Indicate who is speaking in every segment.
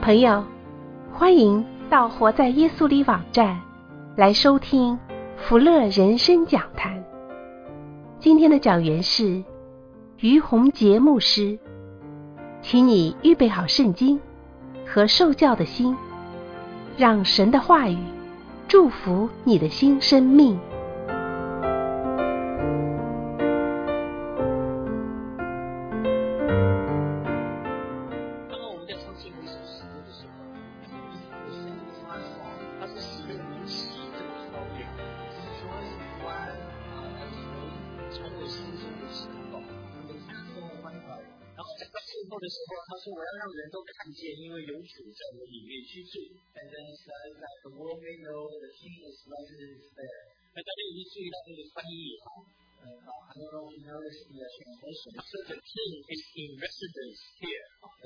Speaker 1: 朋友，欢迎到活在耶稣里网站来收听福乐人生讲坛。今天的讲员是于洪杰牧师，请你预备好圣经和受教的心，让神的话语祝福你的新生命。
Speaker 2: 的时候，他说我要让人都看见，因为有主在我里面居住。And then he says that the world may know that the King is resident there. 大家有没有注意到这个翻译？I don't know if you noticed the translation. It says the King is in residence here.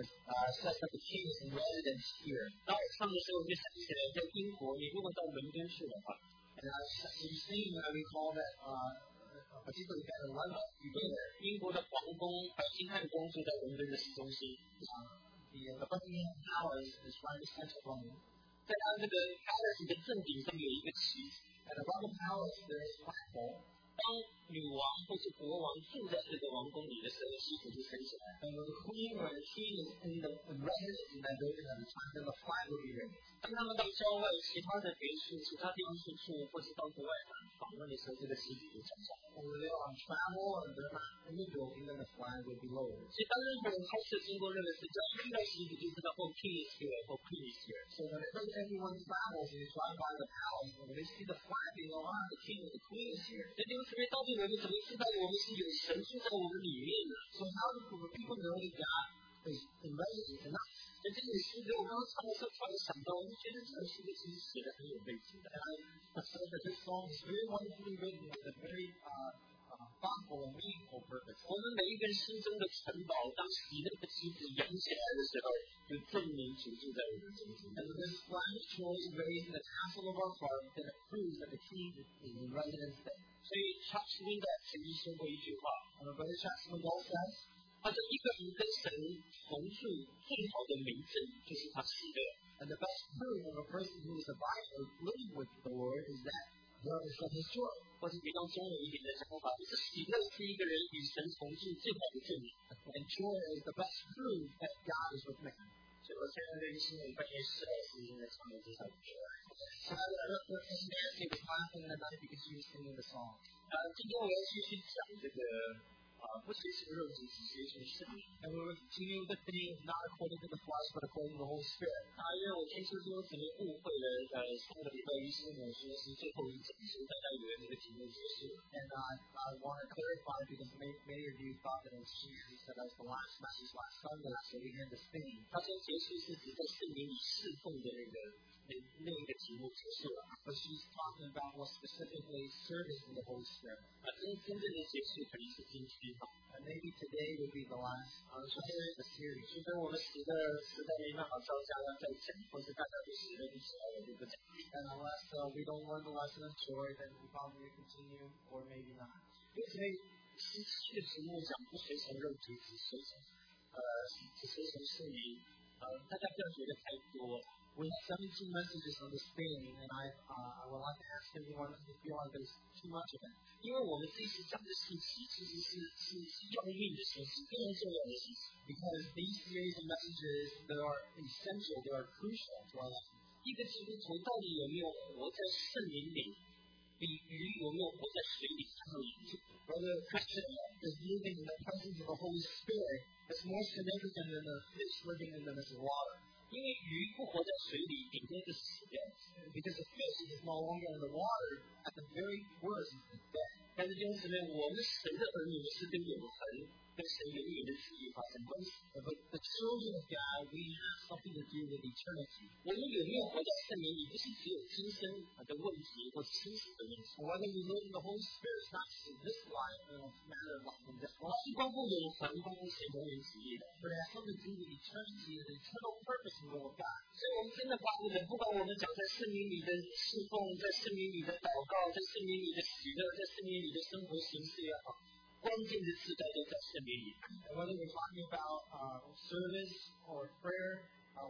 Speaker 2: Says that the King is in residence here. 当我唱的时候，我就想起来，在英国，你如果到伦敦去的话 ，and as you sing, I recall that.particularly in London, 英国的皇宫白金汉宫就在伦敦的市中心。The Buckingham Palace is right in the center of London. 在它这个 palace 的正顶上有一个旗子 ，and above the palace there is a flagpole. 当女王或是国王住在这个王宫里的时候，旗子就升起来。And when the queen or the king is in the residence in that building at the time, then the flag will be raised. 当他们到郊外其他的别墅、其他地方去住，或是到国外访问的时候，这个旗子就降下来。When they're on travel and they're not in the building, then the flag will be lowered. 所以当任何人开车经过那个市，只要看到旗子，就知道king is here or queen is here. So whenever anyone travels and is driving by the palace, when they see the flag being lowered, the king or the queen is here. 这就是因为到底我们怎么知道我们是有神住在我们里面呢？ So how do people know that God is in residence in us? 这个诗歌我刚刚唱的时候，突然想到，我就觉得这个诗歌其实写的很有背景的。I said that this song is very wonderfully written with a very thoughtful and meaningful purpose. 我们每一个人心中的城堡，当喜乐的旗子扬起来的时候，就证明主住在我们中间。And this flag of joy is raised in the castle of our heart that proves that the King is in residence there. 所以 Charles Swindoll 曾经说过一句话，Brother Charles Swindoll says, 他说一个人跟神同住最好的明证就是他喜乐。And the best proof of a person who is abiding or living with the Lord is that God is of His joy. 或者比较中文一点的讲法，就是喜乐是一个人与神同住最好的证明。And joy is the best proof that God is with man. 所以我现在对于新闻半夜12时应该唱的这首歌。So Nancy was laughing that night because she was singing the song. 今天我要继续讲这个。不随从肉体，只随从圣灵。And we will continue the thing not according to the flesh, but according to the Holy Spirit. 因为我听说可能误会了，上个礼拜医生跟我说是最后一讲，所以大家以为那个题目结束了。And I want to clarify because many of you thought that it was Jesus said that was the last message last Sunday, so we had this thing. 他说结束是指在圣灵里侍奉的那一个题目结束了。But she's talking about more specifically service in the Holy Spirit. 真正的结束可能是今天。And maybe today will be the last the series. 除非我们实在没办法招架要再讲，或是大家对实在不起来，我就不讲。And unless we don't learn the lesson of joy, then we probably continue, or maybe not. 因为17的题目讲不随从肉体，只随从圣灵。大家不要觉得太多了。We have 17 messages on this thing, and I would like to ask everyone if you feel like there's too much of it. 因为我们这一次讲的信息其实是要命的信息，非常重要的信息。Because these series of messages, they are essential, they are crucial to our life. 一个基督徒到底有没有活在圣灵里，比鱼有没有活在水里更严重。Whether a Christian is living in the presence of the Holy Spirit is more significant than a fish living in the midst of water. 因为鱼不活在水里，顶多就死掉。Because the fish is no longer in the water, at the very worst, is dead. 但是弟兄姊妹，我们神的儿女是跟永恒、跟神永远的旨意发生关系。But the children of God, we have something to do with eternity. 我们有没有活在圣灵里，不是只有今生的问题或是生死的问题。Whether we live in the Holy Spirit is not just in this life, but it's a matter of life in this life. 是关乎永恒、关乎神永远旨意的。But it has something to do with eternity and the eternal purpose in the will of God. 所以我们真的巴不得，不管我们讲在圣灵里的侍奉，在圣灵里的祷告，在圣灵里的喜乐，在圣灵里的生活形式也好，关键的字都在圣灵里。And whether we're talking about service or prayer,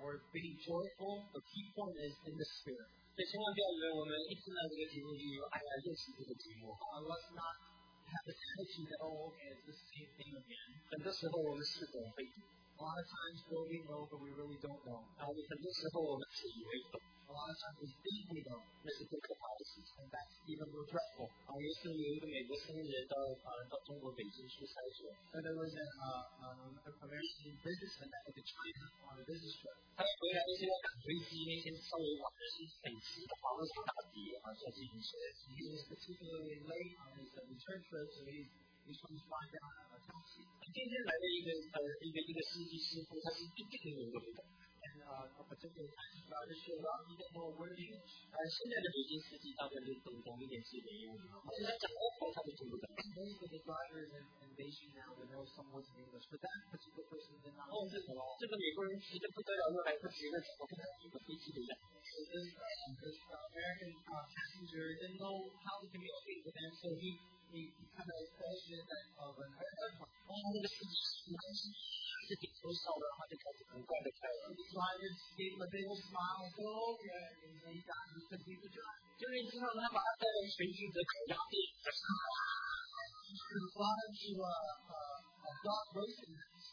Speaker 2: we're being joyful. The key point is in the spirit. 所以千万不要以为我们一听到这个题目就有爱来认识这个题目。Let's not have the attitude that okay, it's the same thing again. 很多时候我们是懂会懂。A lot of times we know, but we really don't know. 然后很多时候我们自以为懂。A lot of times we think we know. 那是最可怕的事情。And that's even more dreadful. 有一次有一个美国青年人到中国北京去采索。And there was an American businessman that went to China on a business trip. 他回来那些要赶飞机，那些稍微晚的是北极的黄河大地在进行学习。He was particularly late on his return trip, so he's trying to find out a taxi. 今天来的一个司机师傅，他是一定能够懂。And a particular taxi driver showed up. He didn't know a word of English. 现在的北京司机大部分都懂一点基本英语，而且他讲欧他都听不懂。Most of the drivers in Beijing now they know some words of English, but that particular person did not know at all. 这个美国人急得不得了，又来不及了，怎么跟他一个飞机的样子？ This American passenger didn't know how to communicate with him, so he kind of questioned that of an airplane. 那个司机是挺抽笑的，他就开始很快的开了。The driver gave him a big smile, so okay, he got to continue to drive. 就是之后他把他带到全聚德烤鸭店。He brought him to a dog racing match.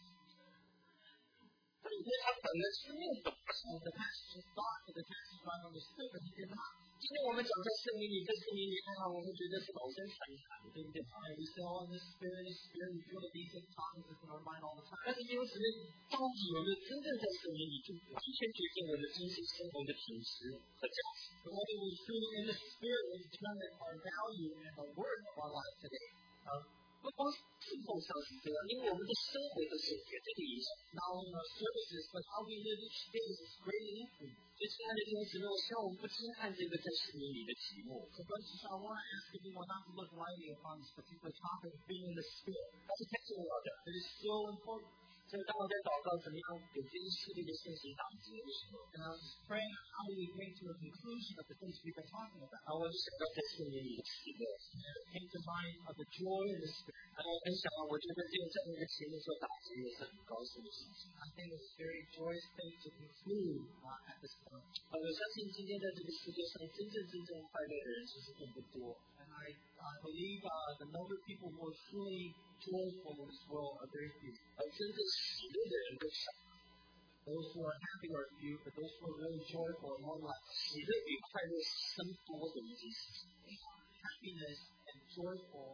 Speaker 2: 因为他本来是没有懂。The passenger thought that the taxi driver understood, but he did not. 今天我们讲在圣灵里，在圣灵里我们觉得是老生常谈，对不对？ We say, oh, in the spirit, we feel that these tongues in our mind all the time. 但是因为什么？到底有没有真正在圣灵里，就完全决定我们真实生活的品质和价值。But whether we truly in the spirit will determine our value and the worth of our life today. 不光是侍奉上是这样，因为我们的生活都是绝对的影响。Not only our services, but how we live each day is greatly influenced. 所以，亲爱的弟兄姊妹，我希望我们不轻看这个在圣灵里的题目。So, brothers and sisters, I want to ask everyone not to look lightly upon this particular topic of being in the spirit. 它是太重要的。It is so important. 所以，当我在祷告怎么样给这一系列的信息打结的时候， and I was praying how do we bring to a conclusion of the things we've been talking about. 我就想到在圣灵里的喜乐 came to mind of the joy in the spirit. 很想我觉得这个在那个前面所打结也是很高兴的事情。I think it's a very joyous thing to conclude at this point. 我相信今天在这个世界上真正快乐的人其实并不多。And I believe the number of people who are truly joyful in this world are very few. 真正喜乐的人更少。Those who are happy are few, but those who are really joyful are more like. 喜乐比快乐深多的一件事情。Happiness and joyful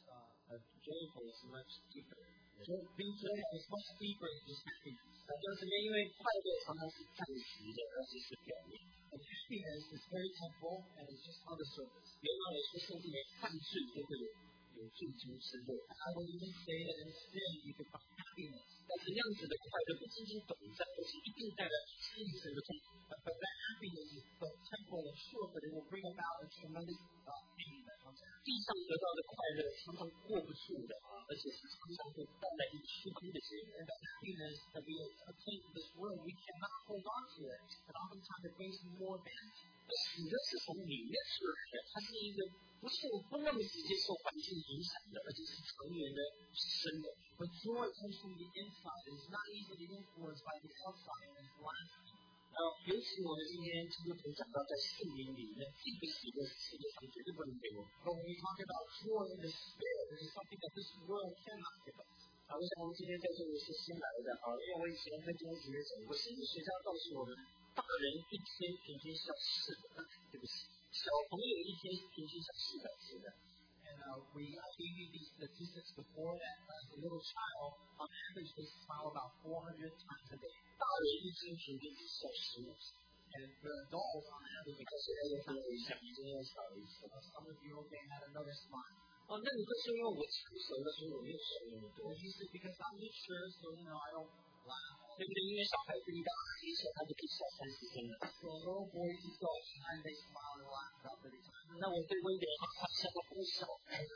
Speaker 2: is much deeper. Being joyful is much deeper than just happiness. 就是因为快乐常常是暂时的，而且是表面。And happiness is very temporal and it's just on the surface. 原来我说甚至连犯罪都会有罪中之乐。I would even say that in sin you can find happiness. 但是那样子的快乐不仅仅短暂，而且一定带来深层的痛苦。But that happiness is both temporal and short, but it will bring about a tremendous pain that comes out. 地上得到的快乐常常过不住的，而且是常常会带来一虚空的结果。And the happiness that we attain in this world, we cannot hold on to it. And oftentimes it brings more damage. 喜乐是从里面出来的，它是一个不那么直接受环境影响的，而且是长远的、深的。But joy comes from the inside. It is not easily influenced by the outside and it's lasting. 尤其我们今天基督徒讲到在圣灵里面，这个喜乐是世界上绝对不能给我们。But when we talk about joy in the spirit, it is something that this world cannot give us. 我想我们今天在这里是新来的因为我以前跟中学讲过，心理学家告诉我们，大人一天平均笑400次，对不起，小朋友一天平均笑400次的。And we gave you these statistics before that a little child, on average, they smile about 400 times a day. 大人一天平均只笑15次。And the adults, on average, because they have a想一定要笑一次。Some of you may have another smile. 那你会是因为我成熟了，所以我没有笑那么多。You said because I'm mature, so I don't laugh. 对不对？因为小孩子一到1岁，他就可以笑30分了。So little boys each time they smile and laugh about 30 times. 那我对温点他笑到不笑。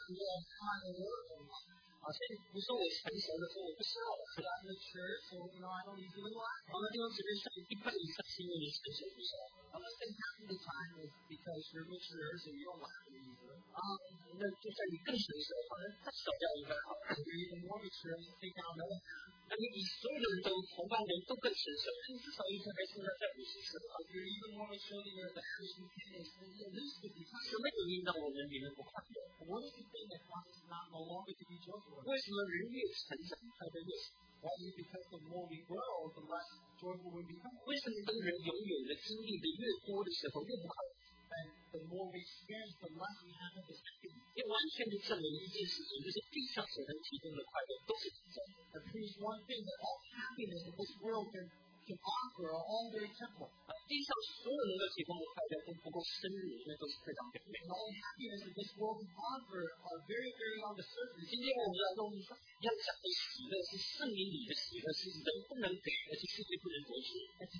Speaker 2: 所以你说我成熟的时候我不笑了，是吧？I'm mature, so I don't usually laugh. 那地方只能笑一半以上，是因为你成熟不笑。I think half of the time is because you're mature, so you don't laugh easily. 那就算你更成熟，他笑掉应该好。You're even more mature, you take down another half. 那你比所有的人都同伴人都更成熟，至少一天还是在50岁。什么原因让我们里面不快乐？为什么人越成长快乐越少？为什么当人拥有的经历的越多的时候越不快乐？也完全的证明一件事情，就是地上所能提供的快乐都是真的。地上所有能够提供的快乐都不够深入，那都是非常表面。今天我们要讲的喜乐是圣灵里的喜乐，是人不能给，而且世界不能夺取。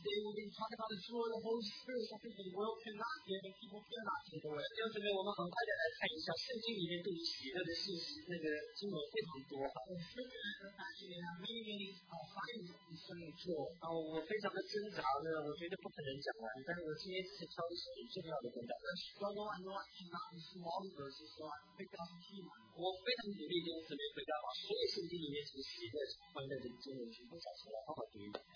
Speaker 2: 弟兄姊妹，我们很快的来看一下圣经里面对于喜乐的信息，那个经文非常多。我非常的挣扎呢，我觉得不可能讲完，但是我今天是挑一些很重要的跟大家说。我非常努力弟兄姊妹回答把所有圣经里面从喜乐欢乐的经文全部找出来，好好读一读。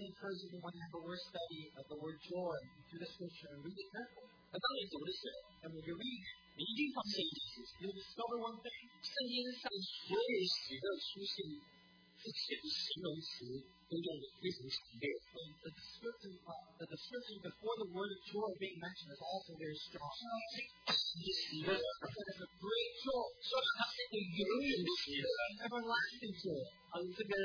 Speaker 2: 当你读的时候，你一定发现一件事情，圣经上所有喜乐出现之前的形容词都用的非常强烈。The description before the word of joy being mentioned is also very strong. 喜乐 is a great joy. 所以它是一个永远的喜乐 ，everlasting joy. 这个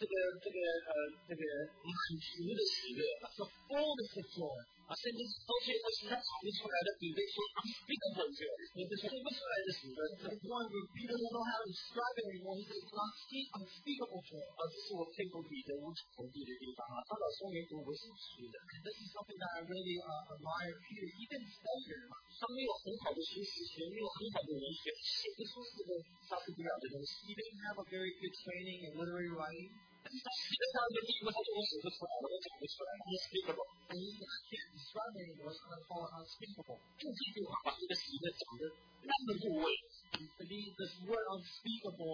Speaker 2: 满足的喜乐 ，the fullness of joy. 甚至都是他讲不出来的，比如说 unspeakable joy， 也就是说不出来的喜乐。The one where people don't know how to describe it anymore. He says unspeakable joy. 这是我佩服彼得无可否定的地方他老说没读不是虚的。This is something that I really admire Peter. He didn't study it. 他没有很好的学习学，没有很好的文学，写不出这个莎士比亚的东西。He didn't have a very good training in literary writing. 但是他写的他的第一个他就写不出来，我都讲不出来 ，unspeakable。I can't describe it anymore, so I call it unspeakable. 就这句话把这个喜乐讲得那么入味。This word unspeakable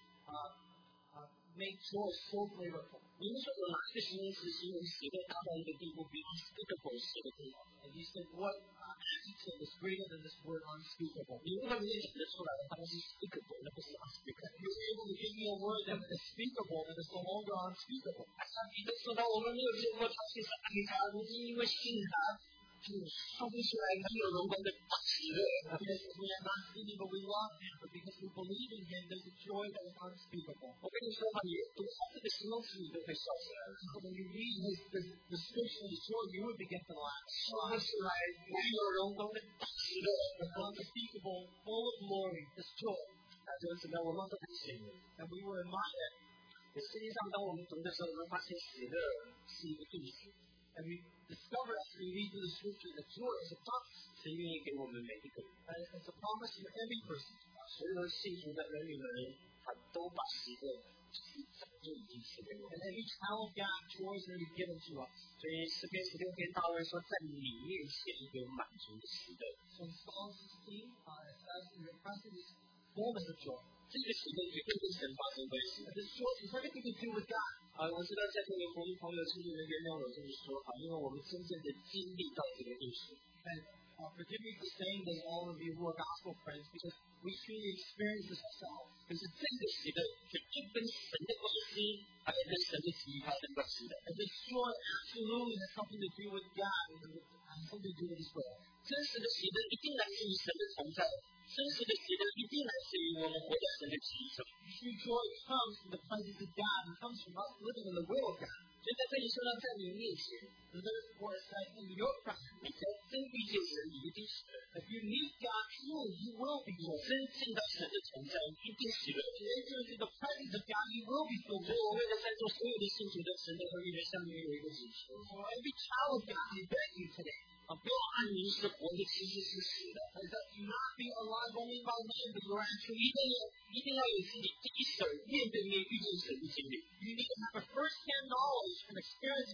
Speaker 2: makes joy so flavorful. 您说有哪个形容词形容喜乐达到一个地步比 unspeakable 写得更好 ？And you said what adjective is greater than this word unspeakable? 你如果能讲得出来的话，那是 speakable， 那不是 unspeakable. You're able to give me a word that is speakable and is no longer unspeakable. 彼得说到我们没有见过他，其实爱他，如今因为信他。说不出来没有荣光的大喜乐。Because we are not speaking, but we love him. But because we believe in him, there's a joy that is unspeakable. 我跟你说话，你读他这个形容词，你都会笑出来。So when you read his description of joy, you would begin to laugh. 说不出来没有荣光的大喜乐。The unspeakable, full of glory, this joy. 那就是什么？我们都很幸运。And we were reminded. 实际上，当我们读的时候，我们发现喜乐是一个意思。And we discover as we read through the scripture that joy is a promise. 神愿意给我们每一个人。It's a promise for every person. 所有幸福的儿女们，他都把喜乐早就已经赐给我们。And every child of God, joy is already given to us. 所以诗篇16篇大卫说，在你面前有满足的喜乐。So in Psalm 16, it says, in your presence is fullness of joy. 这个喜乐绝对跟神发生关系。This joy is everything to do with God. 我知道在座的朋友亲戚们原谅我这么说因为我们真正的经历到这个意思。And forgive me for saying this, all of you who are gospel friends, because we truly experience this ourselves. 可是这个喜乐绝对跟神的关系，还有跟神的旨意发生关系的。And this joy absolutely has something to do with God and something to do with His will. 真实的喜乐一定来自于神的同在。真实的喜乐一定来自于我们活在神的旨意上。True joy comes from the presence of God and comes from us living in the will of God. 所以在这里说到在你面前 therefore it says in your presence. 你才真遇见神，你一定喜乐。If you meet God truly, you will be joyful. 真见到神的同在，一定喜乐。If you enter into the presence of God, you will be filled with joy. 我为了在座所有的信徒的神的儿女们，向你们有一个指示。For every child of God, I beg you today. 不要按名是活的，其实是死的。That you not be alive only by name, but you are actually 一定要有自己第一手面对面遇见神的经历。You need to have a first-hand knowledge and experience of God.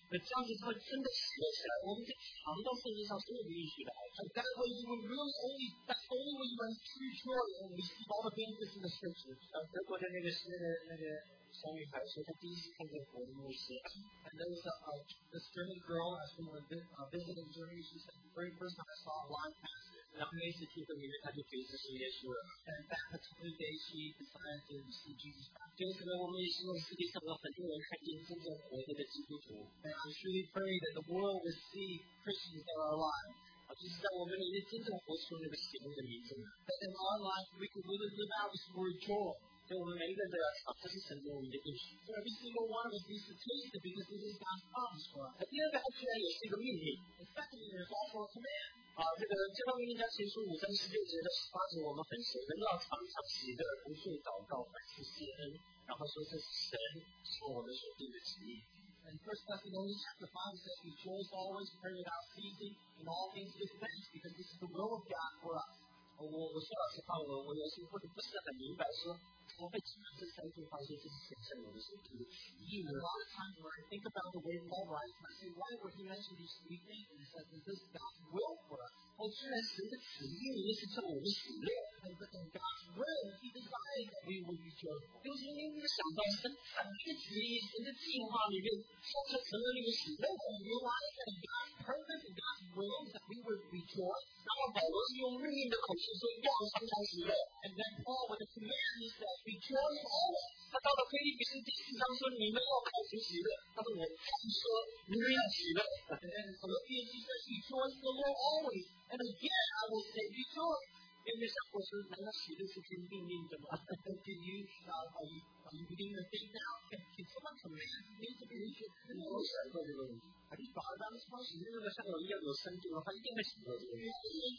Speaker 2: 那这样子会真的喜乐起来，我们就尝到圣经上所有的应许的好处。
Speaker 3: That's only when you run true joy and receive all the benefits of the scriptures.
Speaker 2: 德国的那个小女孩说，她第一次看见活的牧师。
Speaker 3: And there was this German girl, as we were visiting Germany, she said, the very first time I saw a live pastor.
Speaker 2: 然后那一次听的里面，她就觉得这是耶稣了。
Speaker 3: And that particular day, she decided to receive Jesus Christ.
Speaker 2: 就是说，我们也希望世界上有很多人看见真正活着的基督徒。
Speaker 3: And I truly pray that the world will see Christians that are alive.
Speaker 2: 就是在我们里面真正活出那个喜乐的名字。
Speaker 3: That in our life we can really live out this word joy.
Speaker 2: 所以我们每一个人都要尝，这是神给我们的应许。
Speaker 3: So every single one of us needs to taste it because this is God's promise for us.
Speaker 2: 第二个，它居然也是一个命令。
Speaker 3: And secondly, there's also a command.
Speaker 2: 这方面应该前书5章19节到18节，我们分享人要常常喜乐，不住祷告，凡事谢恩，然后说这是神是我们所定的旨意。
Speaker 3: And 1 Thessalonians chapter 5 says, rejoice always, pray without ceasing, in all things give thanks, because this is the will of God for us.
Speaker 2: 我说老实话，我有时候不是很明白说。我会讲这三句话，说这是神圣我的所定的旨意。
Speaker 3: A lot of times when I think about the way Paul writes, I say, why would he mention these three things? And he says, this is God's will for us.
Speaker 2: 居然神的旨意里面是叫我们喜乐。
Speaker 3: And in God's will, he desired that we would be joyful.
Speaker 2: 就是因为想到神很的旨意，神的计划里面，说成了那个喜乐。
Speaker 3: And realize that God's purpose and God's will is that we would rejoice.
Speaker 2: 然后保罗是用命令的口气说要常常喜乐。
Speaker 3: And then Paul with a command, he says, rejoice always.
Speaker 2: 他到了腓立比书第4章说你们要靠主喜乐，他说我说你们要喜乐。
Speaker 3: And then in Philippians he says, rejoice in the Lord always. And again I will say rejoice.
Speaker 2: 有没有想过说难道喜乐是可以命令的吗？
Speaker 3: Are you beginning to think now? Can someone command me to be rejoiced?
Speaker 2: 你有想过这个问题？
Speaker 3: Have you thought about this question?
Speaker 2: 如果像我一样有深度的话，一定会想到这个问题。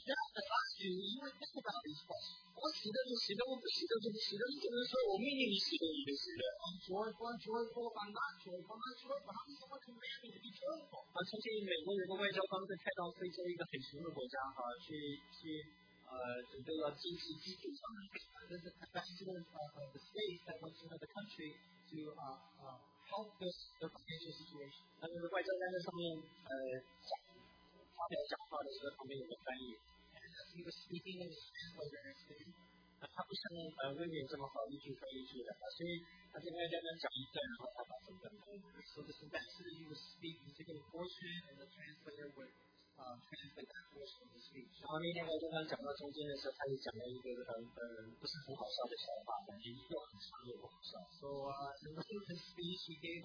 Speaker 3: You would think about these questions.
Speaker 2: 我喜乐就喜乐，我不喜乐就不喜乐。你怎么说我命令你喜乐你就喜乐？
Speaker 3: I'm joyful, I'm joyful. If I'm not joyful, I'm not joyful. How can someone command me to be joyful?
Speaker 2: 曾经美国有个外交官在派到非洲一个很穷的国家去准备要经济基础上面。
Speaker 3: There's a president of the States that went to another country to help their financial situation.
Speaker 2: 那个外交官在上面发表讲话的时候，旁边有个翻译。
Speaker 3: And as he was speaking, his translator next to him.
Speaker 2: 他不像威廉这么好一句翻一句的，所以他跟外交官讲一段，然后他把整段翻译。
Speaker 3: So this ambassador, he was speaking, taking a portion, and the translator would translate that portion of the speech.
Speaker 2: 然后那天外交官讲到中间的时候，他就讲了一个不是很好笑的笑话，反正又很长又不好笑。
Speaker 3: So in the middle of his speech,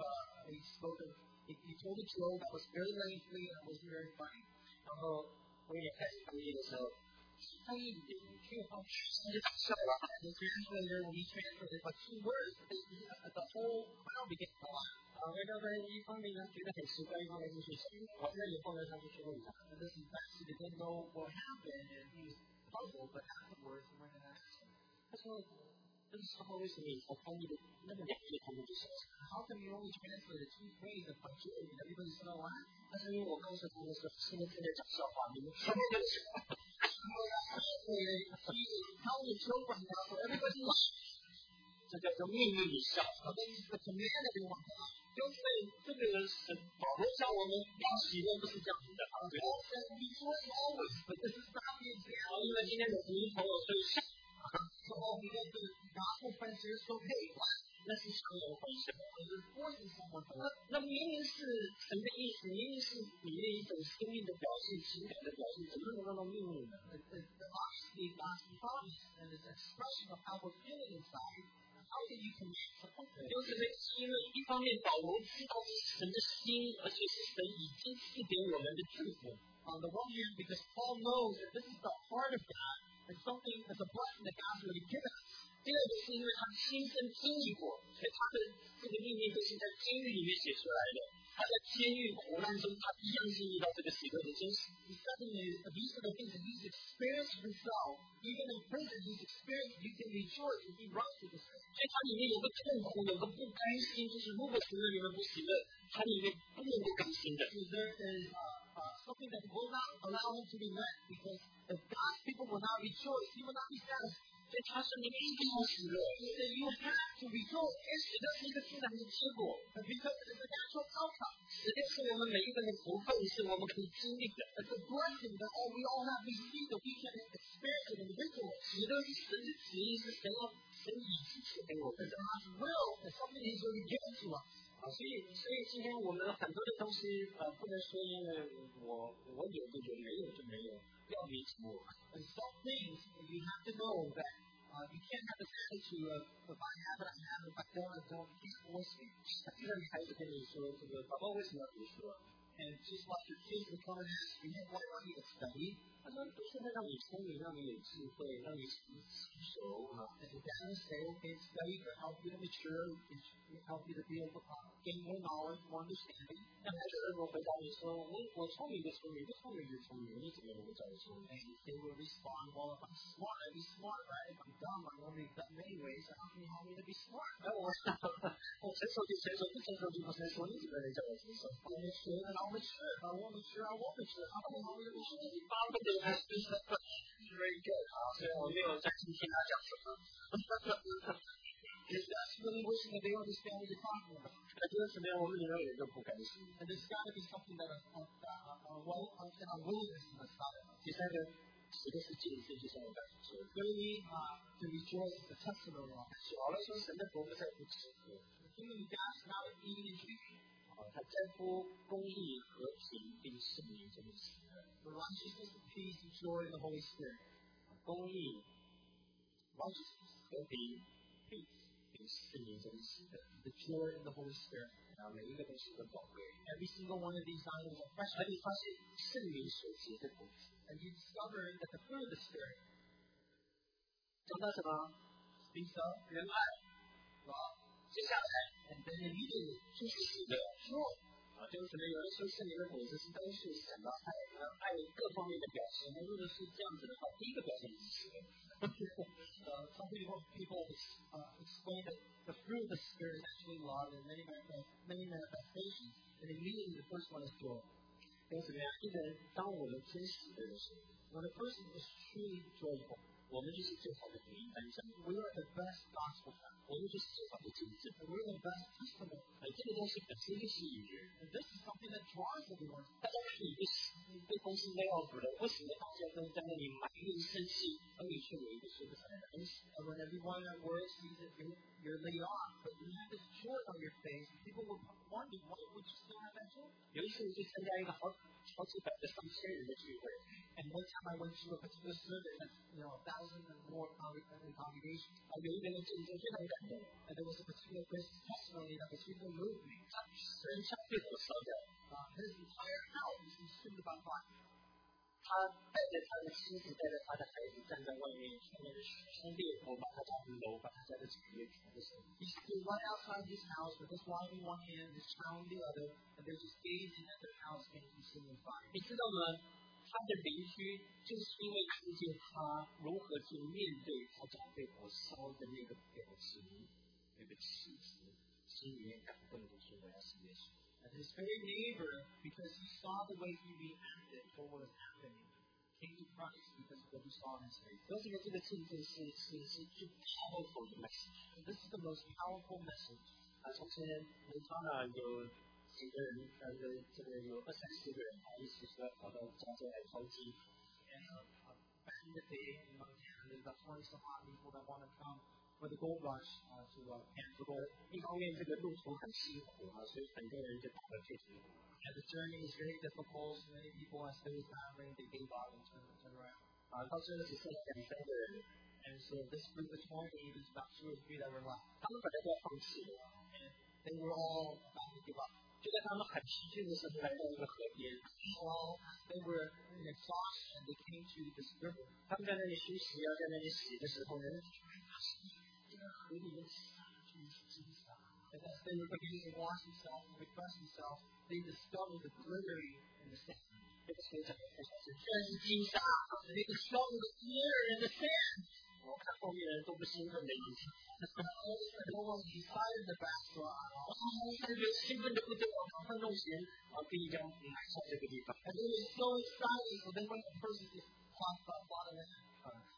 Speaker 3: he told a joke that was very lengthy and wasn't very funny.
Speaker 2: 然后威廉开始翻译的时候，翻译他就笑了。
Speaker 3: The translator, when he translated like 2 words, the whole crowd began to laugh.
Speaker 2: 外交官一方面呢觉得很奇怪，一方面就是好像以后呢他就去问他。
Speaker 3: And this ambassador didn't know what happened, and he was puzzled, but afterwards he went and asked him.
Speaker 2: 他说这个时候为什么你才翻译的那么两句他们就笑了？
Speaker 3: How come you only translated 2 phrases of joy and everybody started laughing?
Speaker 2: 他说因为我告诉他们说现在正在讲笑话，你们听就行。
Speaker 3: He is telling a joke right now, so everybody laughs.
Speaker 2: 这叫做命令你笑。
Speaker 3: So then he's the command everyone to laugh.
Speaker 2: 就是这个保罗教我们要喜乐，不是这样子的。
Speaker 3: Paul said rejoice always, but this is not the example.
Speaker 2: 因为今天有福音朋友所以笑。
Speaker 3: So because the gospel friends here, so hey, what?
Speaker 2: 那是相由欢笑。
Speaker 3: You're forcing someone to
Speaker 2: 那明明是神的意思，明明是里面一种生命的表现、情感的表现，怎么能够命令呢？
Speaker 3: Obviously, God's promise and His expression of how we're feeling inside. How can you command someone to?
Speaker 2: 就是因为一方面保罗知道是神的心，而且是神已经赐给我们的祝福。
Speaker 3: On the one hand, because Paul knows that this is the heart of God and something that's a blessing that God's already given us.
Speaker 2: 第二个是因为他亲身经历过，所以他的这个命令都是在监狱里面写出来的。他在监狱苦难中，他一样是遇到这个喜乐的真实。
Speaker 3: The second is, these are the things that he's experienced himself. Even in prison, he's experienced, you can rejoice and he runs to the sin.
Speaker 2: 所以它里面有个痛苦，有个不甘心，就是如果承认你们不喜乐，它里面不能够甘心的。
Speaker 3: So there is something that will not allow him to be met, because if God's people will not rejoice, he will not be satisfied.
Speaker 2: 所以他说你们一定要喜乐。
Speaker 3: He said you have to rejoice.
Speaker 2: 喜乐是一个自然的结果，
Speaker 3: Because it is a natural outcome.
Speaker 2: 喜乐是我们每一个人的福分，是我们可以经历的。
Speaker 3: It's a blessing that we all have received, that we can experience it individually.
Speaker 2: 喜乐是神的旨意，是神已经赐给我们的。
Speaker 3: God's will is something He's already given to us.
Speaker 2: 所以今天我们很多的东西不能说因为我有就有，没有就没有，要弥补。
Speaker 3: And some things you have to know that you can't have this attitude of if I have it, I have it. If I don't, I don't. You can't force me.
Speaker 2: 就像你孩子跟你说这个爸爸为什么要读书？
Speaker 3: And just like your kids will come and ask you, why do I need to study?
Speaker 2: 他说读书会让你聪明，让你有智慧，让你成熟啊。
Speaker 3: And the dad will say, okay, study to help you to mature, to help you to be able to gain more knowledge, more understanding.
Speaker 2: 让孩子如果回答你说我聪明就聪明，不聪明就聪明，你怎么能够找得聪明？
Speaker 3: And they will respond, well, if I'm smart, I'd be smart, right? If I'm dumb, I'm only dumb anyways. So how can you help me to be smart?
Speaker 2: 那我成熟就成熟，不成熟就不成熟，你怎么能叫我成熟？
Speaker 3: I'm mature, and I'll mature. If I won't mature, I won't mature. How can you help me to be mature?
Speaker 2: 巴不得还是 very good 啊！所以我没有在今天他讲什么。
Speaker 3: If that's really wishing that they understand what you're talking about.
Speaker 2: 那就是什么样？我们里面有一个不甘心。
Speaker 3: And there's got to be something that a willingness inside of us.
Speaker 2: 第三个，喜乐是见证，就像我刚才说的。
Speaker 3: Really, to rejoice is a testimony of it.
Speaker 2: 好了，说神的国不在乎吃喝，
Speaker 3: The kingdom of God is not in eating and drinking.
Speaker 2: 他在乎公义、和平并圣灵这么喜乐。
Speaker 3: The righteousness, peace, and joy in the Holy Spirit.
Speaker 2: 公义、
Speaker 3: Righteousness,
Speaker 2: 和平、peace 并圣灵这么喜乐。
Speaker 3: the joy in the Holy Spirit.
Speaker 2: 每一个都是很宝贵。
Speaker 3: Every single one of these items are
Speaker 2: 而
Speaker 3: precious.
Speaker 2: 你发现圣灵所结的果子，
Speaker 3: And you discover that the fruit of the Spirit
Speaker 2: 讲到什么？
Speaker 3: speaks of
Speaker 2: 仁爱。
Speaker 3: love.
Speaker 2: 接下来
Speaker 3: And then immediately,
Speaker 2: 就是喜乐。
Speaker 3: joy.
Speaker 2: 就是什么？有人说圣灵的果子是都是想到爱各方面的表现。那如果是这样子的话，第一个表现就是喜乐。
Speaker 3: Some people explain that the fruit of the Spirit is actually love and many manifestations. And immediately the first one is joy.
Speaker 2: 跟什么样？一个人当我们真喜乐的时候，
Speaker 3: When a person is truly joyful,
Speaker 2: 我们就是最好的福音单张，
Speaker 3: we are the best gospel plan.
Speaker 2: 我们就是最好的见证。
Speaker 3: And we're the best testimony.
Speaker 2: 这个东西本身就是语言。
Speaker 3: And this is something that draws everyone.
Speaker 2: 大家看你被公司 lay off 了，为什么大家都在那里埋怨生气，而你却有一个说不出来的东西？
Speaker 3: And when everyone at work sees that you're laid off, but you have this joy on your face, people will wonder, why would you still have that joy?
Speaker 2: 有一次我去参加一个好几百的上千人的聚会，
Speaker 3: And one time I went to a particular service that's 1,000 and more congregation.
Speaker 2: 有一个人见证非常感动，
Speaker 3: And there was a particular person's testimony that was really moved me.
Speaker 2: 人像被火烧掉，
Speaker 3: His entire house was consumed by fire.
Speaker 2: 他带着他的妻子，带着他的孩子站在外面，下面的兄烈火把他家的楼，把他家的产业全部烧。
Speaker 3: He stood right outside his house with his wife in one hand, his child in the other, and they're just gazing at their house being consumed in fire.
Speaker 2: 你知道吗？他的邻居就是因为看见他如何去面对他家被火烧的那个表情、那个气质，心里面感动的说：“我要信耶稣。”
Speaker 3: And his very neighbor, because he saw the way he reacted for what was happening, came to Christ because of what he saw in his face.
Speaker 2: 为什么这个见证是最 powerful 的 message？
Speaker 3: And this is the most powerful message.
Speaker 2: 从前蒙塔纳有几个人，这个有20-30个人，一起说要跑到加州来淘金。
Speaker 3: And back in the day in Montana, there's about 20-some odd people that want to come for the gold rush to Canada.
Speaker 2: 一方面这个路途很辛苦所以很多人就打了退途。
Speaker 3: And the journey is very difficult. So many people, as they were traveling, they gave up and turned around.
Speaker 2: 到最后只剩2-3个人，
Speaker 3: And so this group of 20, there's about 2 or 3 that were left.
Speaker 2: 他们本来都要放弃了。
Speaker 3: And they were all about to give up.
Speaker 2: 就在他们很疲倦的时候，来到一个河边。
Speaker 3: Well, they were in exhaustion. They came to this river.
Speaker 2: 他们在那里休息在那里洗的时候呢，这个河里面
Speaker 3: And as they were beginning to wash themselves and refresh themselves, they discovered the glittering in the sand.
Speaker 2: 这个水长得非常深，居然是金沙。
Speaker 3: And they discovered the glitter in the sand.
Speaker 2: 我看后面的人都不兴奋的意思。
Speaker 3: No one decided the backdrop.
Speaker 2: 他就兴奋的不得了，马上弄钱可以将买下这个地方。
Speaker 3: And they were so excited, so they went to purchase this plot of land.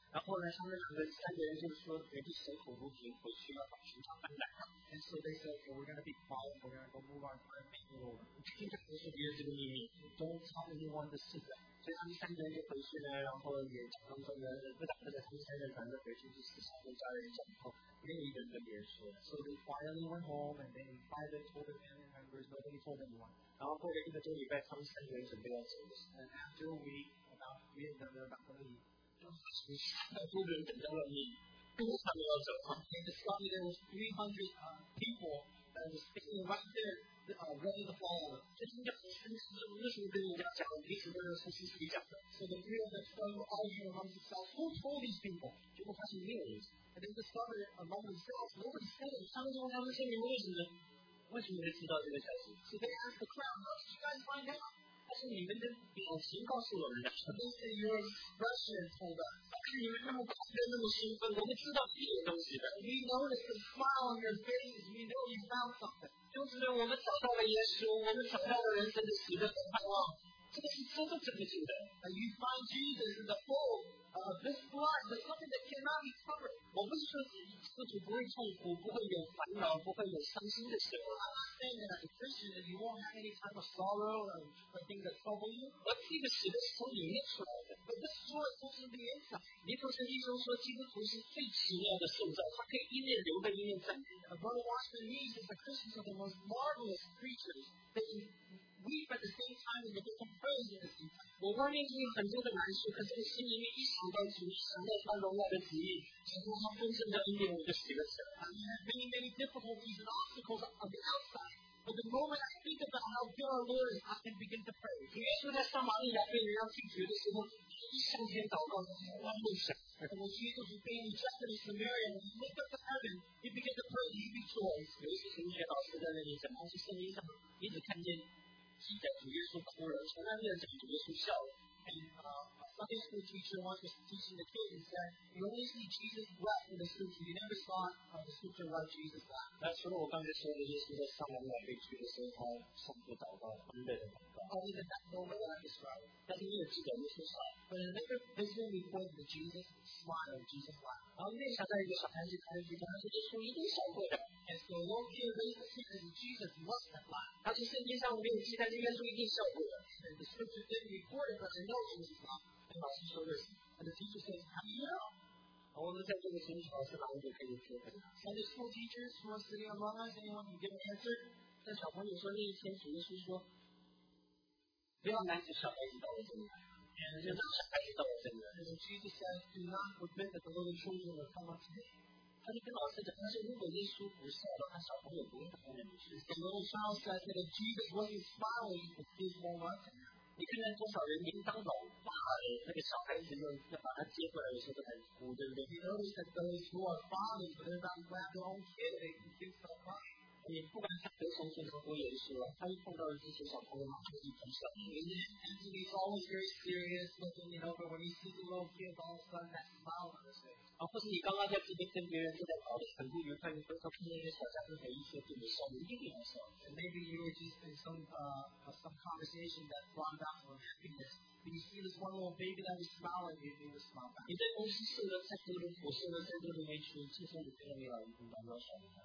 Speaker 2: 然后呢，他们三个人就说决定守口如瓶，回去要把寻常搬来。
Speaker 3: And so they said, well, we're going to be quiet, we're going to go move our time, make the Lord.
Speaker 2: 听着不是别人这个秘密
Speaker 3: Don't tell anyone the secret.
Speaker 2: 所以他们三个人就回去呢，然后也讲当中呢，不打不的，他们三个人反正回去就私下跟家人讲以后，没有一个人跟别人说。
Speaker 3: So they quietly went home and they in private told their family members, nobody told anyone.
Speaker 2: 然后过了1个多礼拜，他们三个人准备要走的时候，
Speaker 3: And after a week, about 3 of them were about to leave.
Speaker 2: 太多人等在外面，跟他们要走。
Speaker 3: They discovered there was 300 people that were standing right there, ready to follow them.
Speaker 2: 这应该为什么跟人家讲？彼此都是夫妻自己讲的。
Speaker 3: So the 3 of them started arguing among themselves. Who told these people?
Speaker 2: 结果发现没有人。
Speaker 3: And they discovered among themselves, nobody said it.
Speaker 2: 他们说他们说你们为什么会知道这个消息？
Speaker 3: So they asked the crowd, how did you guys find out?
Speaker 2: 但是你们的表情告诉我们的。
Speaker 3: And they said, your expression told us.
Speaker 2: 你们那么快乐，那么兴奋，我们知道是有东西的。
Speaker 3: We noticed the smile on your face. We know you found something.
Speaker 2: 就是我们找到了耶稣，我们找到了人生的喜乐和盼望。这个是真的真的真的。
Speaker 3: And you find Jesus in the full of this blood, but something that cannot be covered.
Speaker 2: 我不是说基督徒不会痛苦，不会有烦恼，不会有伤心的时候。
Speaker 3: I'm not saying that as a Christian that you won't have any type of sorrow or things that trouble you.
Speaker 2: 而这个喜乐是从里面出来的。
Speaker 3: But this joy comes from the inside.
Speaker 2: 尼克森医生说，基督徒是最奇妙的受造，他可以一面流泪一面赞美。
Speaker 3: Brother Washington Needs is the Christians are the most marvelous creatures. They weep at the same time and they can praise at the same time.
Speaker 2: 我外面有很多的难处，可是我心里面一想到主，想到他荣耀的旨意，想到他丰盛的恩典，我就喜乐起来。
Speaker 3: I have many difficulties and obstacles on the outside. But the moment I think about how good our Lord is, I can begin to praise.
Speaker 2: 耶稣在撒玛利亚被人要拒绝的时候，一向天祷告，他梦想。
Speaker 3: And when Jesus was being rejected in Samaria, when he looked up to heaven, he began to praise, he rejoiced.
Speaker 2: 有一些神学老师在那里讲，他是圣经上一直看见记载主耶稣哭了，从来没有讲主耶稣笑了。
Speaker 3: And Sunday school teacher once was teaching the kids and said, you only see Jesus wept in the scripture. You never saw the scripture where Jesus wept.
Speaker 2: 那除了我刚才说的，耶稣在撒玛利亚被拒的时候，他上去祷告，欢乐的祷告。
Speaker 3: Only that moment that I described.
Speaker 2: 但是你也记得耶稣笑。
Speaker 3: But in another vision we point to Jesus smiled, Jesus laughed.
Speaker 2: 然后那想到一个小孩子，他就觉得他说耶稣一定笑过的。
Speaker 3: And so a little kid raised his hand and Jesus must have laughed.
Speaker 2: 他是圣经上没有记载，耶稣一定笑过的。
Speaker 3: And the scripture didn't record it, but I know Jesus laughed.
Speaker 2: 老师说的是，
Speaker 3: And the teacher says, how do you know?
Speaker 2: 我们在这个从小是哪里就可以说的？
Speaker 3: Sunday school teachers who are sitting among us, anyone can give an answer?
Speaker 2: 在小朋友说那一天，主耶稣说，不要拦着小孩子到我这里来，就让小孩子到我这里来。
Speaker 3: And Jesus says, do not forbid that the little children will come unto me.
Speaker 2: 他就跟老师讲，他说如果耶稣不笑的话，小朋友不会到那里去。
Speaker 3: The little child says that if Jesus wasn't smiling, the kids won't run to him.
Speaker 2: 你看看多少人明当老爸的那个小孩子要把他接回来的时候都很哭，对不对？
Speaker 3: You notice that those who are fathers, but they're not glad their own kid, they can think so much.
Speaker 2: 你不管他得从前多严肃啊，他一碰到这些小朋友，马上就从小。
Speaker 3: Anthony's always very serious looking, but when he sees the little kids, all of a sudden that smile on his face.
Speaker 2: 或是你刚刚在这边跟别人正在搞得很不愉快，你回头看那些小家庭很一些对你笑，你一定很笑。
Speaker 3: And maybe you were just in some conversation that brought about your happiness. But you see this one little baby that was smiling, you would smile back.
Speaker 2: 你在公司受了再多的苦，受了再多的委屈，这时候你看到没有？你感到笑的。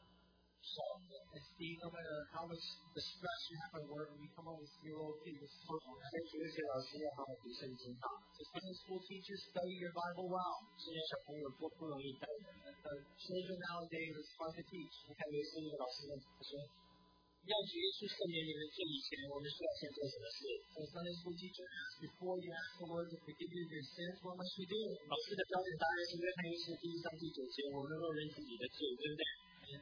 Speaker 3: And Steve, no matter how much the stress you have at work, when you come home and see your little kid, it's so
Speaker 2: 所以这些老师要好好读圣经啊。
Speaker 3: So Sunday school teachers study your Bible well.
Speaker 2: 现在小朋友多不容易带的。
Speaker 3: The children nowadays, it's hard to teach.
Speaker 2: 你看有一次那个老师他说，要主耶稣赦免你们罪以前，我们需要先做什么事？
Speaker 3: So Sunday school teacher asks, before you ask the Lord to forgive you your sins, what must we do?
Speaker 2: 老师的标准答案是约翰一书第1章第9节，我们若认自己的罪，对不对？
Speaker 3: And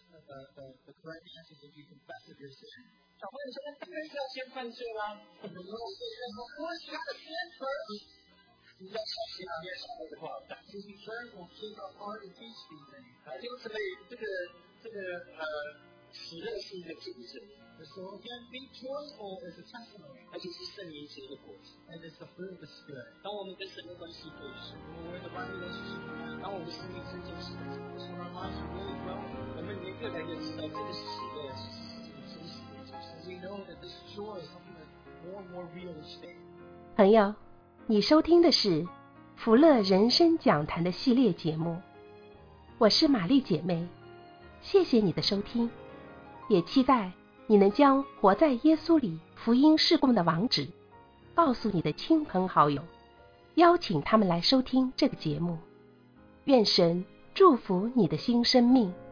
Speaker 3: the correct answer is if you confess of your sin.
Speaker 2: 小朋友说，那当然是要先犯罪啦。
Speaker 3: And the little kid says, of course you got to sin first.
Speaker 2: 你要小心啊，别小孩子不好带。
Speaker 3: So be careful, kids are hard to teach these things.
Speaker 2: 因此呢，这个喜乐是一个见证，
Speaker 3: So again, being joyful is a testimony.
Speaker 2: 而且是圣灵结的果子。
Speaker 3: And it's the fruit of the Spirit.
Speaker 2: 当我们跟神的关系对时，
Speaker 3: When we're in the right relationship with God,
Speaker 2: 当我们生命真正是，
Speaker 3: when our lives are really growing,
Speaker 2: 我们也越来越知道这个喜乐是真实的就是。
Speaker 3: we know that this joy is something that's more and more real each day.
Speaker 1: 朋友，你收听的是福乐人生讲坛的系列节目。我是玛丽姐妹，谢谢你的收听，也期待你能将活在耶稣里福音事工的网址告诉你的亲朋好友，邀请他们来收听这个节目。愿神祝福你的新生命。